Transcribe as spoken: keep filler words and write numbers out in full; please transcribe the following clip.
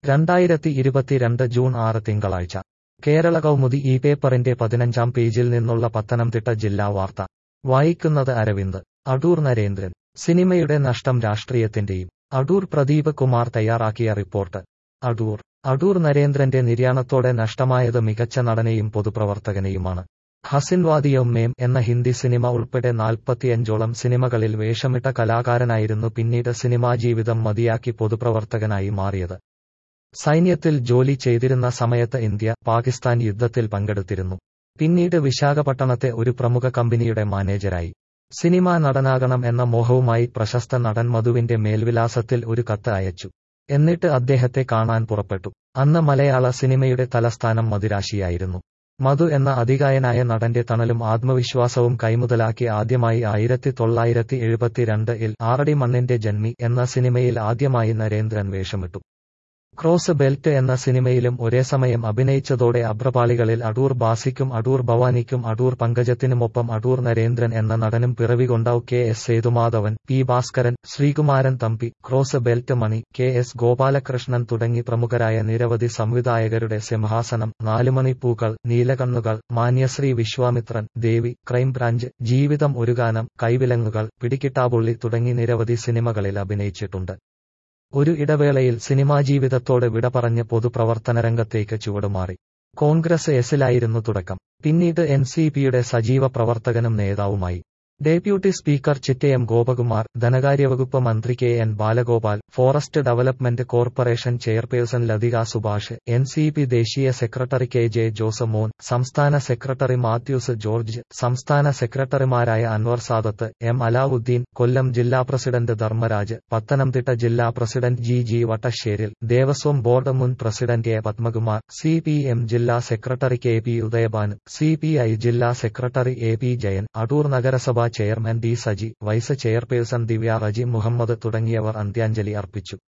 രണ്ടായിരത്തി ഇരുപത്തിരണ്ട് ജൂൺ ആറ് തിങ്കളാഴ്ച കേരള കൗമുദി ഈ പേപ്പറിന്റെ പതിനഞ്ചാം പേജിൽ നിന്നുള്ള പത്തനംതിട്ട ജില്ലാ വാർത്ത വായിക്കുന്നത് അരവിന്ദ്. അടൂർ നരേന്ദ്രൻ: സിനിമയുടെ നഷ്ടം രാഷ്ട്രീയത്തിന്റെയും. അടൂർ പ്രദീപ് കുമാർ തയ്യാറാക്കിയ റിപ്പോർട്ട്. അടൂർ അടൂർ നരേന്ദ്രന്റെ നിര്യാണത്തോടെ നഷ്ടമായത് മികച്ച നടനെയും പൊതുപ്രവർത്തകനെയുമാണ്. ഹസിൻവാദിയും മേം എന്ന ഹിന്ദി സിനിമ ഉൾപ്പെടെ നാൽപ്പത്തിയഞ്ചോളം സിനിമകളിൽ വേഷമിട്ട കലാകാരനായിരുന്നു പിന്നീട് സിനിമാ ജീവിതം മതിയാക്കി പൊതുപ്രവർത്തകനായി മാറിയത്. സൈന്യത്തിൽ ജോലി ചെയ്തിരുന്ന സമയത്ത് ഇന്ത്യ പാകിസ്ഥാൻ യുദ്ധത്തിൽ പങ്കെടുത്തിരുന്നു. പിന്നീട് വിശാഖപട്ടണത്തെ ഒരു പ്രമുഖ കമ്പനിയുടെ മാനേജരായി. സിനിമാ നടനാകണം എന്ന മോഹവുമായി പ്രശസ്ത നടൻ മധുവിന്റെ മേൽവിലാസത്തിൽ ഒരു കത്ത് അയച്ചു. എന്നിട്ട് അദ്ദേഹത്തെ കാണാൻ പുറപ്പെട്ടു. അന്ന് മലയാള സിനിമയുടെ തലസ്ഥാനം മദിരാശിയായിരുന്നു. മധു എന്ന അതികായനായ നടന്റെ തണലും ആത്മവിശ്വാസവും കൈമുതലാക്കി ആദ്യമായി ആയിരത്തി തൊള്ളായിരത്തി എഴുപത്തിരണ്ട് ഇൽ ആറടി മണ്ണിന്റെ ജന്മി എന്ന സിനിമയിൽ ആദ്യമായി നരേന്ദ്രൻ വേഷമിട്ടു. ക്രോസ് ബെൽറ്റ് എന്ന സിനിമയിലും ഒരേസമയം അഭിനയിച്ചതോടെ അഭ്രപാളികളിൽ അടൂർ ബാസിക്കും അടൂർ ഭവാനിക്കും അടൂർ പങ്കജത്തിനുമൊപ്പം അടൂർ നരേന്ദ്രൻ എന്ന നടനും പിറവികൊണ്ടാവും. K S Sethumadhavan, P Bhaskaran, Sreekumaran Thampi, cross belt Mani, K S Gopalakrishnan തുടങ്ങി പ്രമുഖരായ നിരവധി സംവിധായകരുടെ സിംഹാസനം, നാലുമണിപ്പൂക്കൾ, നീലകണ്ണുകൾ, മാന്യശ്രീ വിശ്വാമിത്രൻ, ദേവി, ക്രൈംബ്രാഞ്ച്, ജീവിതം ഒരു ഗാനം, കൈവിലങ്ങുകൾ, പിടികിട്ടാപുള്ളി തുടങ്ങി നിരവധി സിനിമകളിൽ അഭിനയിച്ചിട്ടുണ്ട്. ഒരു ഇടവേളയിൽ സിനിമാ ജീവിതത്തോട് വിട പറഞ്ഞ് പൊതുപ്രവർത്തനരംഗത്തേക്ക് ചുവടുമാറി. കോൺഗ്രസ് എസിലായിരുന്നു തുടക്കം. പിന്നീട് എൻ സി പിയുടെ സജീവ പ്രവർത്തകനും നേതാവുമായി. ഡെപ്യൂട്ടി സ്പീക്കർ ചിറ്റയം ഗോപകുമാർ, ധനകാര്യവകുപ്പ് മന്ത്രി K N Balagopal, forest development corporation chairperson Latika Subhash, N C P ദേശീയ secretary K J Jose Mon, സംസ്ഥാന സെക്രട്ടറി മാത്യൂസ് ജോർജ്, സംസ്ഥാന സെക്രട്ടറിമാരായ അൻവർ സാദത്ത്, എം അലാവുദ്ദീൻ, കൊല്ലം ജില്ലാ പ്രസിഡന്റ് ധർമ്മരാജ്, പത്തനംതിട്ട ജില്ലാ president G G Vattasseril, Devaswom board മുൻ president A Padmakumar, C P M ജില്ലാ secretary K P Udayabhanu, C P I ജില്ലാ secretary A P Jayan, Adoor നഗരസഭ chairman D Saji, vice chairperson Divya Reji Muhammad തുടങ്ങിയവർ അന്ത്യാഞ്ജലി അർപ്പിച്ചു.